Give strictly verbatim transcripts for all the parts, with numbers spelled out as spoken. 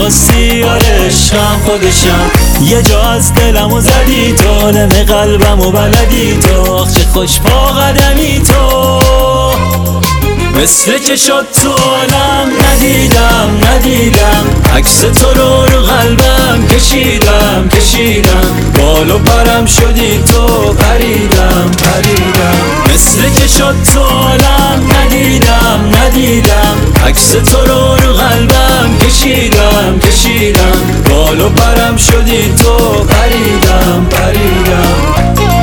راستی آره عشقم خودشم. یه جا از دلمو زدی تو، عالم قلبمو بلدی تو، آخ چه خوش پا قدمی تو. مثل که شد تو عالم ندیدم ندیدم، عکس تو رو رو قلبم کشیدم کشیدم، بال و پرم شدی تو پریدم پریدم. مثل که شد تو عالم ندیدم ندیدم، عکس تو رو رو قلبم کشیدم کشیدم، بال و پرم شدی تو پریدم پریدم.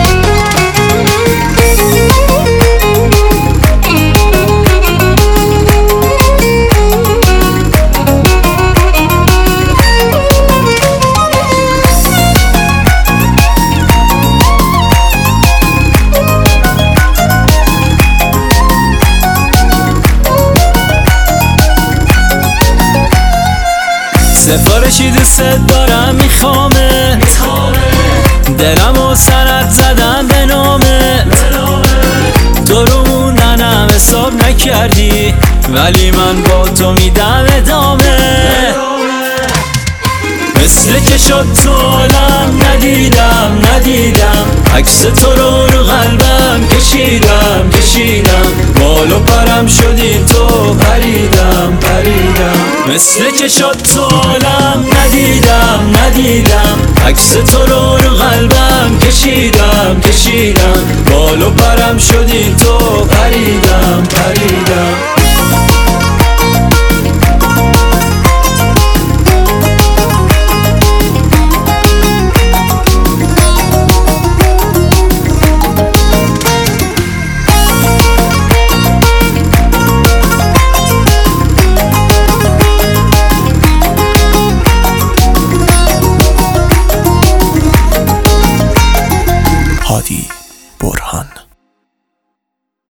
سفارشی دوست دارم میخوامه، دلم و سرت زدم به نامه، تو رو موندنم حساب نکردی ولی من با تو میدم ادامه. مثل که شد تو عالم ندیدم ندیدم، عکس تو رو رو قلبم کشیدم کشیدم، بال و پرم شدی تو پریدم پریدم. مثل که شد تو عالم ندیدم ندیدم، عکس تو رو رو قلبم کشیدم کشیدم، بال و پرم شدی تو پریدم پریدم.